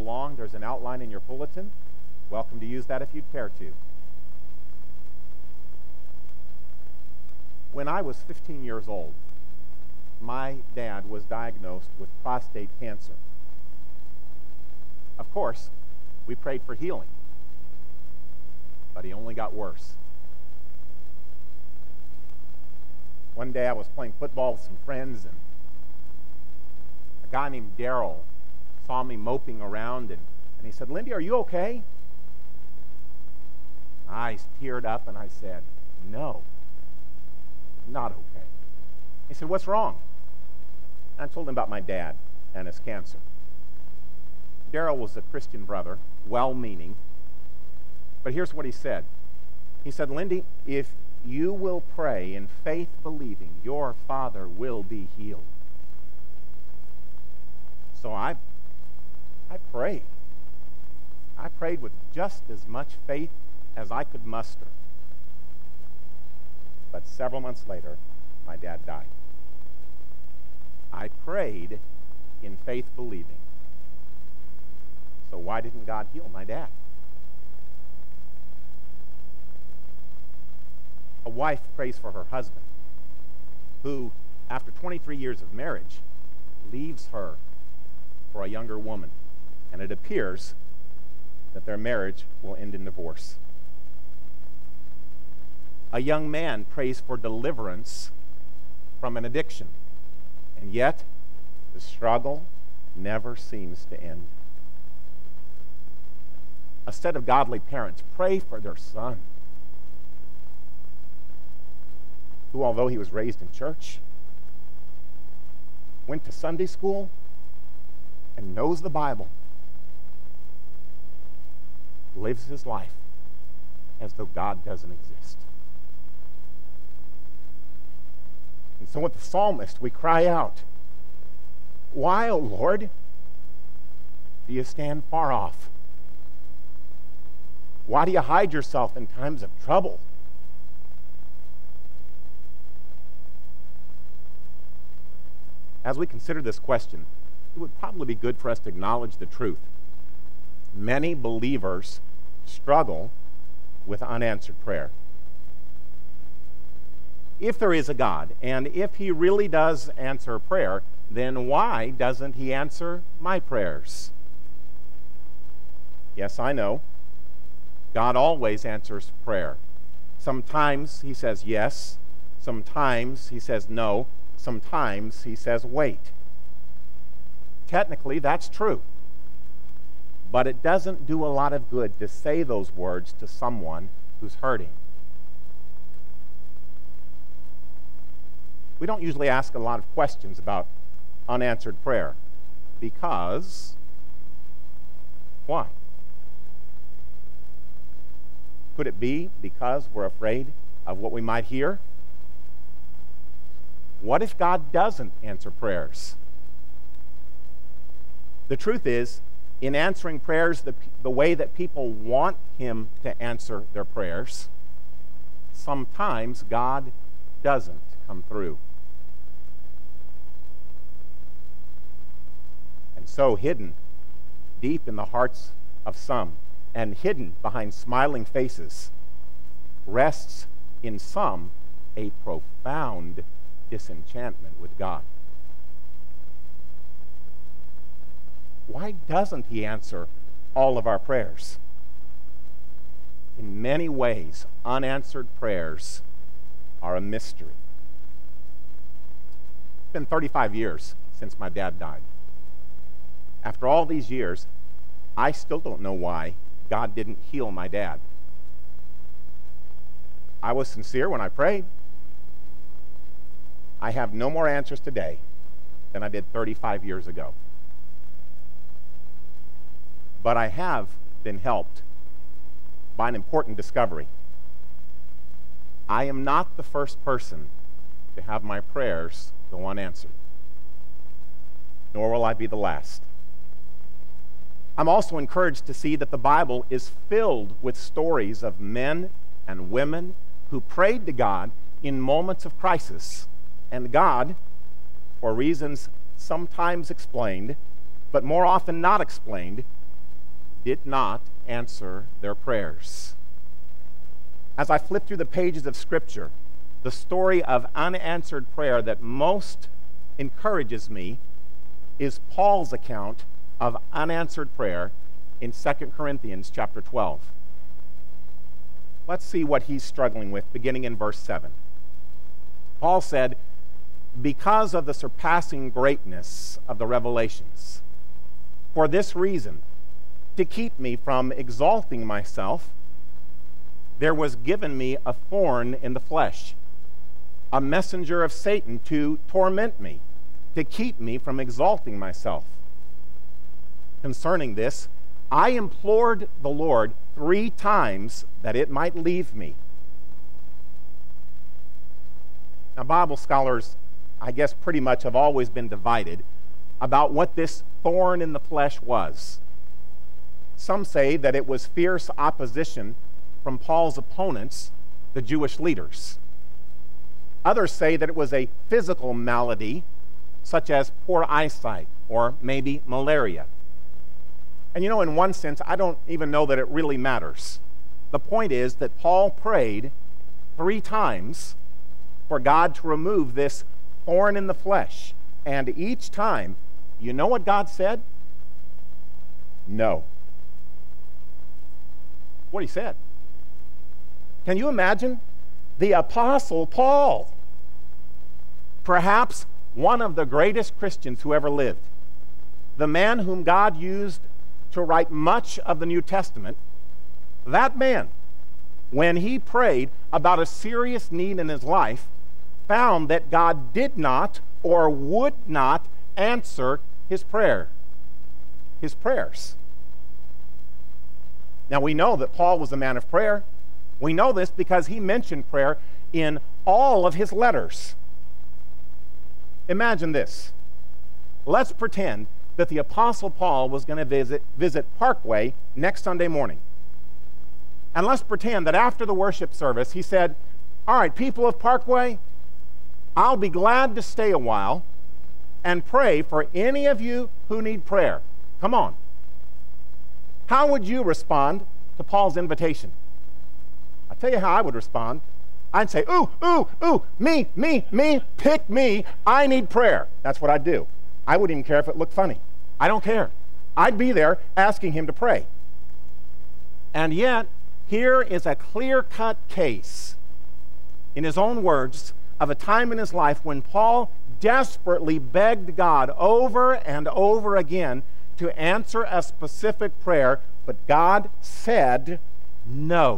along, there's an outline in your bulletin. Welcome to use that if you'd care to. When I was 15 years old, my dad was diagnosed with prostate cancer. Of course, we prayed for healing, but he only got worse. One day I was playing football with some friends, and a guy named Daryl saw me moping around, and he said, "Lindy, are you okay?" I teared up and I said, "No, not okay." He said, "What's wrong?" And I told him about my dad and his cancer. Daryl was a Christian brother, well-meaning, but here's what he said. He said, "Lindy, if you will pray in faith believing, your father will be healed." So I prayed. I prayed with just as much faith as I could muster. But several months later, my dad died. I prayed in faith believing. So why didn't God heal my dad? A wife prays for her husband, who, after 23 years of marriage, leaves her for a younger woman, and it appears that their marriage will end in divorce. A young man prays for deliverance from an addiction, and yet the struggle never seems to end. A set of godly parents pray for their son, who, although he was raised in church, went to Sunday school, and knows the Bible, lives his life as though God doesn't exist. And so with the psalmist, we cry out, "Why, O Lord, do you stand far off? Why do you hide yourself in times of trouble?" As we consider this question, it would probably be good for us to acknowledge the truth. Many believers struggle with unanswered prayer. If there is a God, and if he really does answer prayer, then why doesn't he answer my prayers? Yes, I know. God always answers prayer. Sometimes he says yes. Sometimes he says no. Sometimes he says wait. Technically, that's true. But it doesn't do a lot of good to say those words to someone who's hurting. We don't usually ask a lot of questions about unanswered prayer because, why? Could it be because we're afraid of what we might hear? What if God doesn't answer prayers? The truth is, in answering prayers the way that people want him to answer their prayers, sometimes God doesn't come through. And so, hidden deep in the hearts of some, and hidden behind smiling faces, rests in some a profound disenchantment with God. Why doesn't he answer all of our prayers? In many ways, unanswered prayers are a mystery. It's been 35 years since my dad died. After all these years, I still don't know why God didn't heal my dad. I was sincere when I prayed. I have no more answers today than I did 35 years ago. But I have been helped by an important discovery. I am not the first person to have my prayers go unanswered, nor will I be the last. I'm also encouraged to see that the Bible is filled with stories of men and women who prayed to God in moments of crisis, and God, for reasons sometimes explained, but more often not explained, did not answer their prayers. As I flip through the pages of Scripture, the story of unanswered prayer that most encourages me is Paul's account of unanswered prayer in 2 Corinthians chapter 12. Let's see what he's struggling with, beginning in verse 7. Paul said, "Because of the surpassing greatness of the revelations, for this reason, to keep me from exalting myself, there was given me a thorn in the flesh, a messenger of Satan to torment me, to keep me from exalting myself. Concerning this, I implored the Lord 3 times that it might leave me." Now, Bible scholars, I guess, pretty much have always been divided about what this thorn in the flesh was. Some say that it was fierce opposition from Paul's opponents, the Jewish leaders. Others say that it was a physical malady, such as poor eyesight or maybe malaria. And you know, in one sense, I don't even know that it really matters. The point is that Paul prayed 3 times for God to remove this thorn in the flesh. And each time, you know what God said? No. What he said. Can you imagine? The Apostle Paul, perhaps one of the greatest Christians who ever lived, the man whom God used to write much of the New Testament, that man, when he prayed about a serious need in his life, found that God did not or would not answer his prayers. Now, we know that Paul was a man of prayer. We know this because he mentioned prayer in all of his letters. Imagine this. Let's pretend that the Apostle Paul was going to visit Parkway next Sunday morning. And let's pretend that after the worship service, he said, "All right, people of Parkway, I'll be glad to stay a while and pray for any of you who need prayer. Come on." How would you respond to Paul's invitation? I'll tell you how I would respond. I'd say, "Ooh, ooh, ooh, me, pick me, I need prayer." That's what I'd do. I wouldn't even care if it looked funny. I don't care. I'd be there asking him to pray. And yet, here is a clear-cut case, in his own words, of a time in his life when Paul desperately begged God over and over again to answer a specific prayer, but God said no.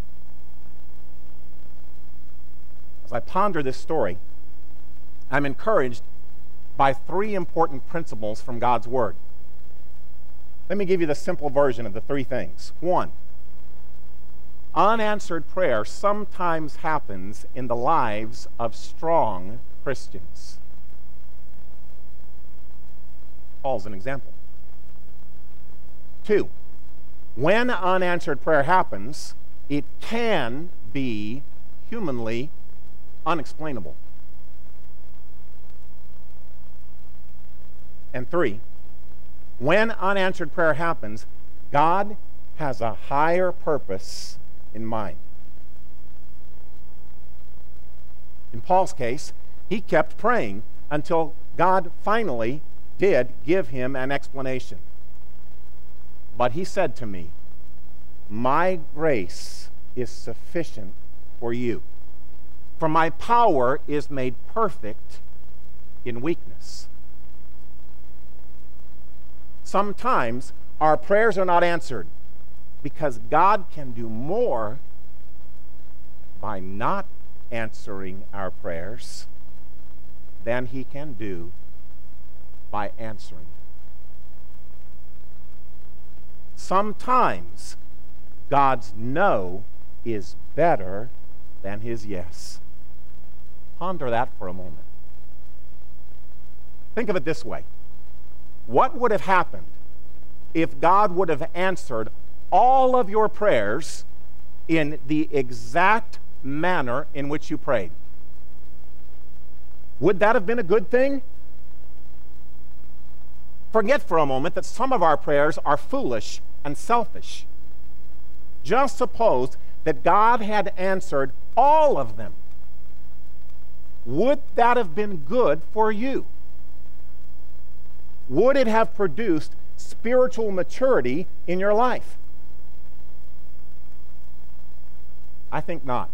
As I ponder this story, I'm encouraged by 3 important principles from God's Word. Let me give you the simple version of the 3 things. 1, unanswered prayer sometimes happens in the lives of strong Christians. Paul's an example. 2, when unanswered prayer happens, it can be humanly unexplainable. And 3, when unanswered prayer happens, God has a higher purpose in mind. In Paul's case, he kept praying until God finally did give him an explanation. But he said to me, "My grace is sufficient for you, for my power is made perfect in weakness." Sometimes our prayers are not answered because God can do more by not answering our prayers than he can do by answering them. Sometimes God's no is better than his yes. Ponder that for a moment. Think of it this way. What would have happened if God would have answered all of your prayers in the exact manner in which you prayed? Would that have been a good thing? forget for a moment that some of our prayers are foolish and selfish. Just suppose that God had answered all of them. Would that have been good for you? Would it have produced spiritual maturity in your life? I think not.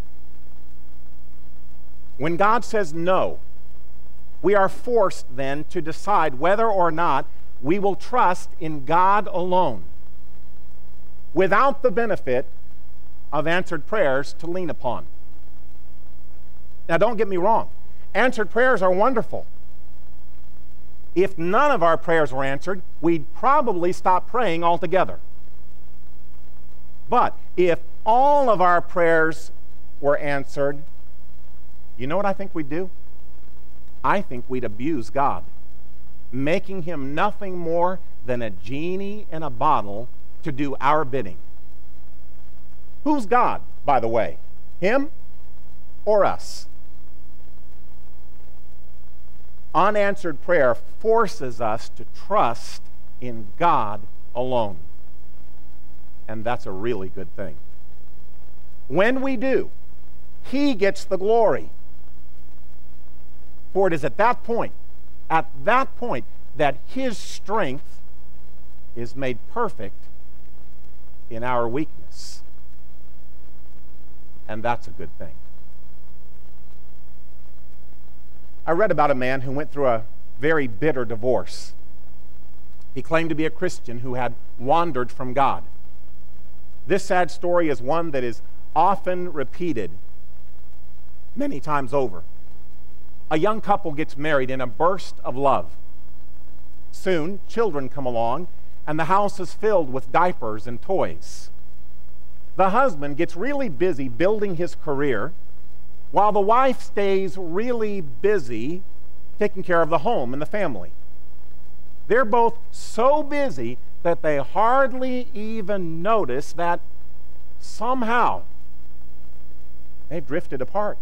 When God says no, we are forced then to decide whether or not we will trust in God alone, without the benefit of answered prayers to lean upon. Now, don't get me wrong. Answered prayers are wonderful. If none of our prayers were answered, we'd probably stop praying altogether. But if all of our prayers were answered, you know what I think we'd do? I think we'd abuse God, making him nothing more than a genie in a bottle to do our bidding. Who's God, by the way? Him or us? Unanswered prayer forces us to trust in God alone. And that's a really good thing. When we do, he gets the glory. For it is at that point, that his strength is made perfect in our weakness. And that's a good thing. I read about a man who went through a very bitter divorce. He claimed to be a Christian who had wandered from God. This sad story is one that is often repeated many times over. A young couple gets married in a burst of love. Soon, children come along, and the house is filled with diapers and toys. The husband gets really busy building his career, while the wife stays really busy taking care of the home and the family. They're both so busy that they hardly even notice that somehow they've drifted apart.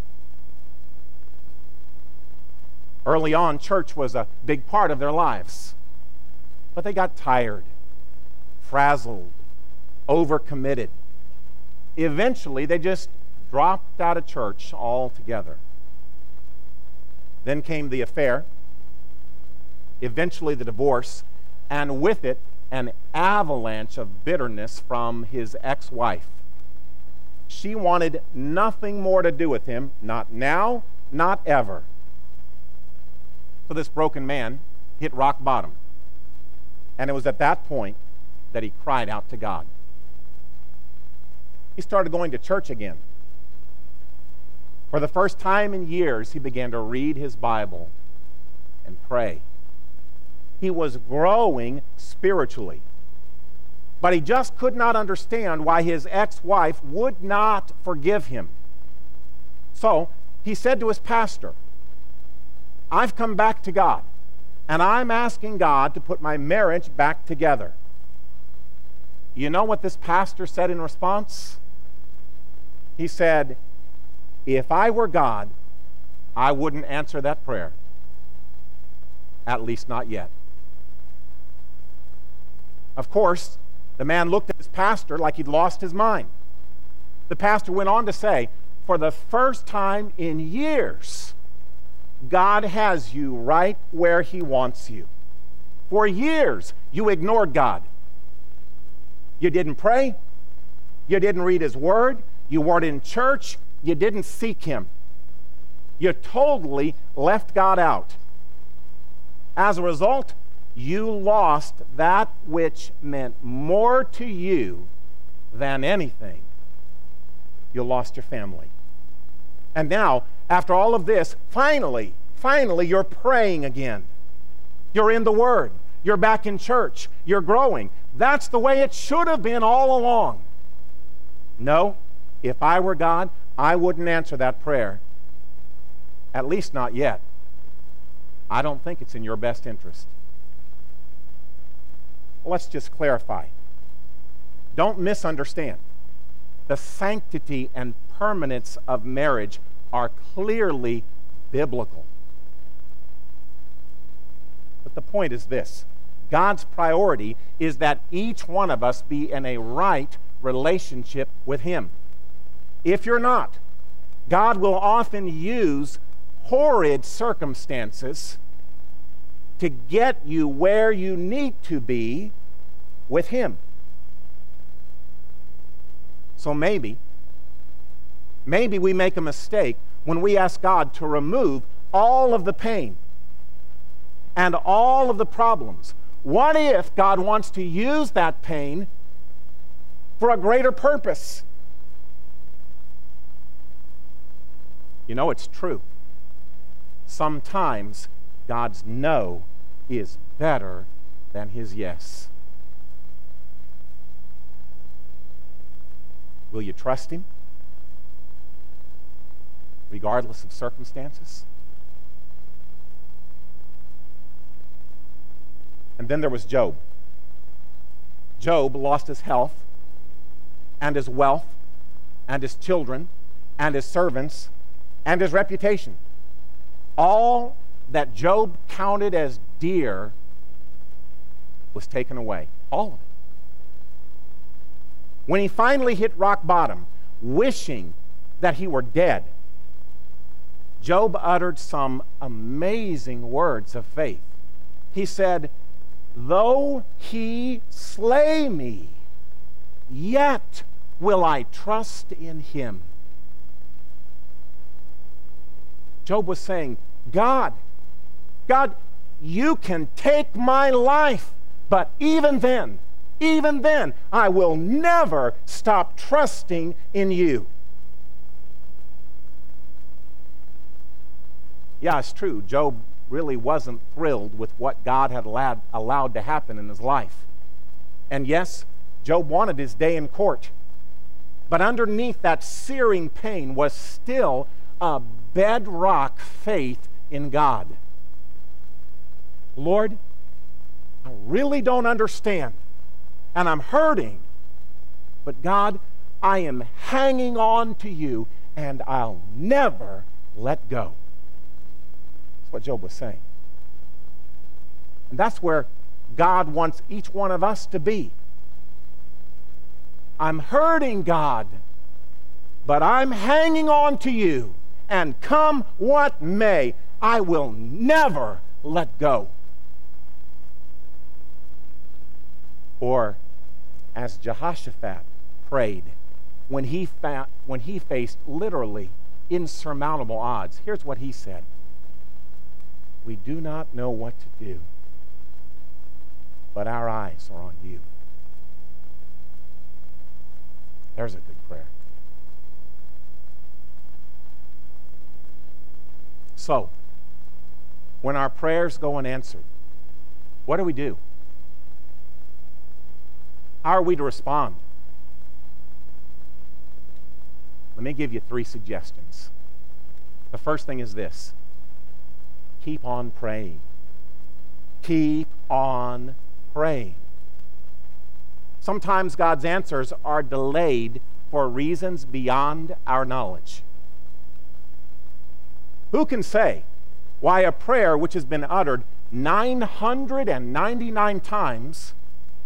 Early on, church was a big part of their lives, but they got tired, frazzled, overcommitted. Eventually, they just dropped out of church altogether. Then came the affair, eventually the divorce, and with it, an avalanche of bitterness from his ex-wife. She wanted nothing more to do with him, not now, not ever. So this broken man hit rock bottom. And it was at that point that he cried out to God. He started going to church again. For the first time in years, he began to read his Bible and pray. He was growing spiritually. But he just could not understand why his ex-wife would not forgive him. So he said to his pastor, I've come back to God, and I'm asking God to put my marriage back together. You know what this pastor said in response? He said, if I were God, I wouldn't answer that prayer. At least not yet. Of course, the man looked at his pastor like he'd lost his mind. The pastor went on to say, for the first time in years, God has you right where he wants you. For years, you ignored God. You didn't pray. You didn't read his word. You weren't in church. You didn't seek him. You totally left God out. As a result, you lost that which meant more to you than anything. You lost your family. And now, after all of this, finally, you're praying again. You're in the Word. You're back in church. You're growing. That's the way it should have been all along. No, if I were God, I wouldn't answer that prayer. At least not yet. I don't think it's in your best interest. Let's just clarify. Don't misunderstand. The sanctity and permanence of marriage are clearly biblical. But the point is this. God's priority is that each one of us be in a right relationship with Him. If you're not, God will often use horrid circumstances to get you where you need to be with Him. So maybe we make a mistake when we ask God to remove all of the pain and all of the problems. What if God wants to use that pain for a greater purpose? You know, it's true. Sometimes God's no is better than His yes. Will you trust Him, regardless of circumstances? And then there was Job. Job lost his health and his wealth and his children and his servants and his reputation. All that Job counted as dear was taken away. All of it. When he finally hit rock bottom, wishing that he were dead, Job uttered some amazing words of faith. He said, "Though he slay me, yet will I trust in him." Job was saying, God, you can take my life, but even then, I will never stop trusting in you. Yeah, it's true. Job really wasn't thrilled with what God had allowed to happen in his life. And yes, Job wanted his day in court. But underneath that searing pain was still a bedrock faith in God. Lord, I really don't understand, and I'm hurting. But God, I am hanging on to you, and I'll never let go. That's what Job was saying. And that's where God wants each one of us to be. I'm hurting, God, but I'm hanging on to you, and come what may, I will never let go. Or as Jehoshaphat prayed when he faced literally insurmountable odds. Here's what he said: "We do not know what to do, but our eyes are on you." There's a good prayer. So, when our prayers go unanswered, what do? How are we to respond? Let me give you 3 suggestions. The first thing is this: keep on praying. Keep on praying. Sometimes God's answers are delayed for reasons beyond our knowledge. Who can say why a prayer which has been uttered 999 times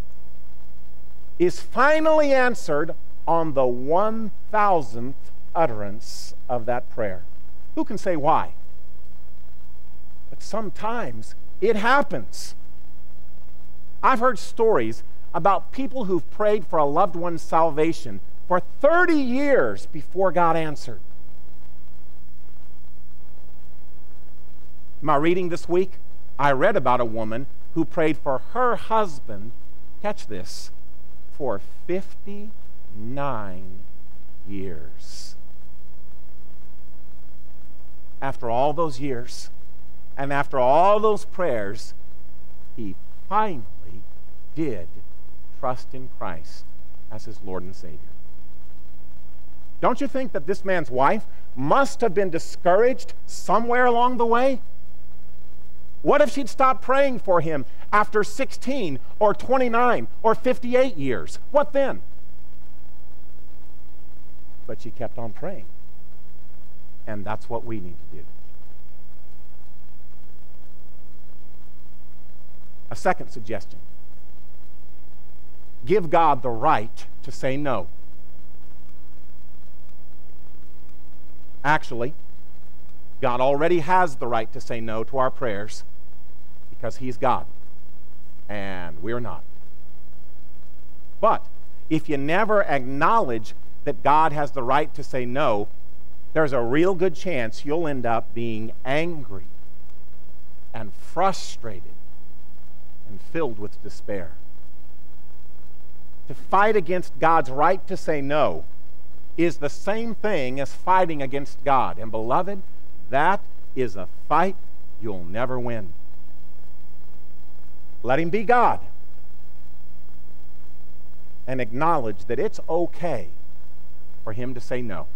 is finally answered on the 1,000th utterance of that prayer? Who can say why? But sometimes it happens. I've heard stories about people who've prayed for a loved one's salvation for 30 years before God answered. In my reading this week, I read about a woman who prayed for her husband, catch this, for 59 years. After all those years, and after all those prayers, he finally did trust in Christ as his Lord and Savior. Don't you think that this man's wife must have been discouraged somewhere along the way? What if she'd stopped praying for him after 16 or 29 or 58 years? What then? But she kept on praying. And that's what we need to do. A second suggestion: give God the right to say no. Actually, God already has the right to say no to our prayers because He's God and we're not. But if you never acknowledge that God has the right to say no, there's a real good chance you'll end up being angry and frustrated and filled with despair. To fight against God's right to say no is the same thing as fighting against God. And beloved, that is a fight you'll never win. Let Him be God and acknowledge that it's okay for Him to say no.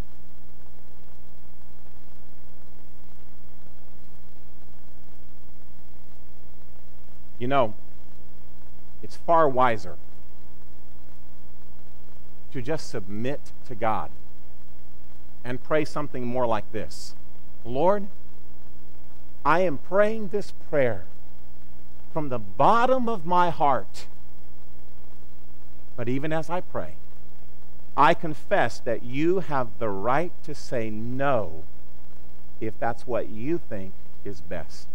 You know, it's far wiser to just submit to God and pray something more like this: Lord, I am praying this prayer from the bottom of my heart. But even as I pray, I confess that you have the right to say no if that's what you think is best.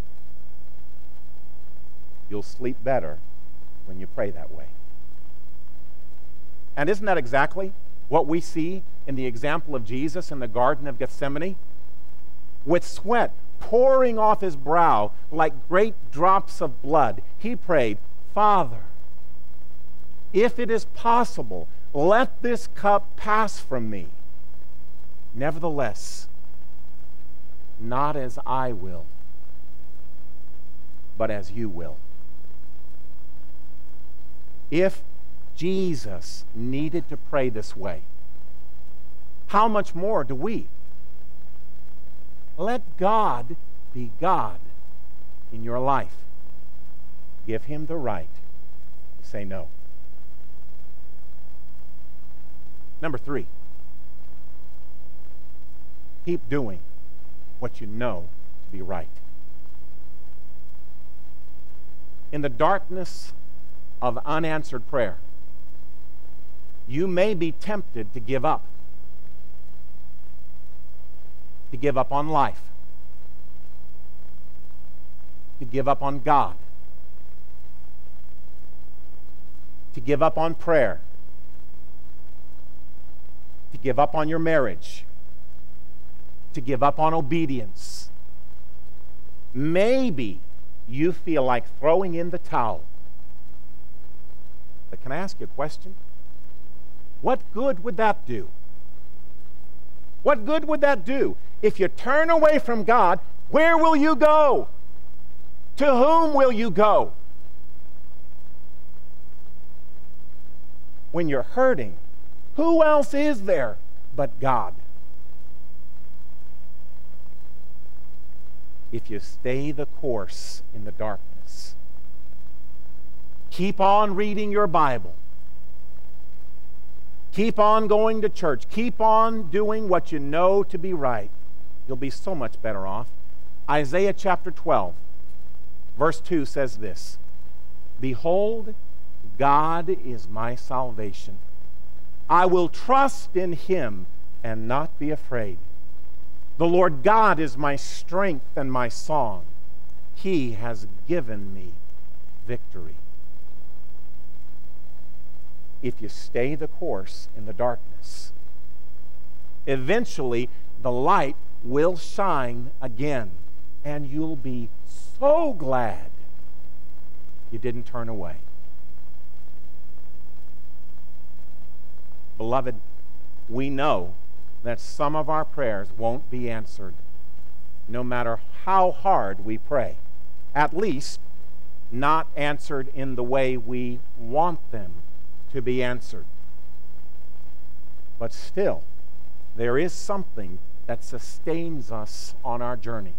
You'll sleep better when you pray that way. And isn't that exactly what we see in the example of Jesus in the Garden of Gethsemane? With sweat pouring off his brow like great drops of blood, he prayed, Father, if it is possible, let this cup pass from me. Nevertheless, not as I will, but as you will. If Jesus needed to pray this way, how much more do we? Let God be God in your life. Give Him the right to say no. Number 3, keep doing what you know to be right. In the darkness of unanswered prayer, you may be tempted to give up on life, to give up on God, to give up on prayer, to give up on your marriage, to give up on obedience. Maybe you feel like throwing in the towel. But can I ask you a question? What good would that do? What good would that do? If you turn away from God, where will you go? To whom will you go? When you're hurting, who else is there but God? If you stay the course in the darkness, keep on reading your Bible, keep on going to church, keep on doing what you know to be right, you'll be so much better off. Isaiah chapter 12, verse 2 says this, Behold, God is my salvation. I will trust in Him and not be afraid. The Lord God is my strength and my song. He has given me victory. If you stay the course in the darkness, eventually the light will shine again, and you'll be so glad you didn't turn away. Beloved, we know that some of our prayers won't be answered, no matter how hard we pray. At least, not answered in the way we want them to be answered. But still, there is something that sustains us on our journey.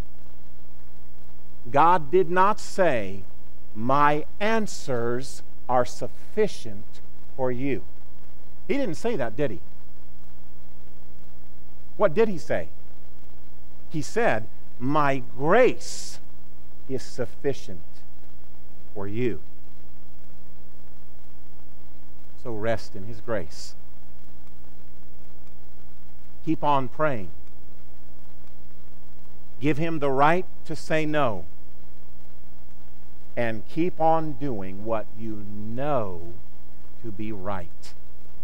God did not say, my answers are sufficient for you. He didn't say that, did He? What did He say? He said, my grace is sufficient for you. So rest in His grace. Keep on praying. Give Him the right to say no. And keep on doing what you know to be right.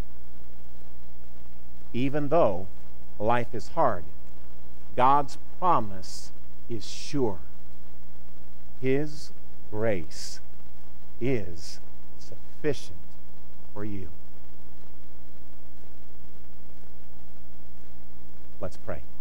Even though life is hard, God's promise is sure. His grace is sufficient for you. Let's pray.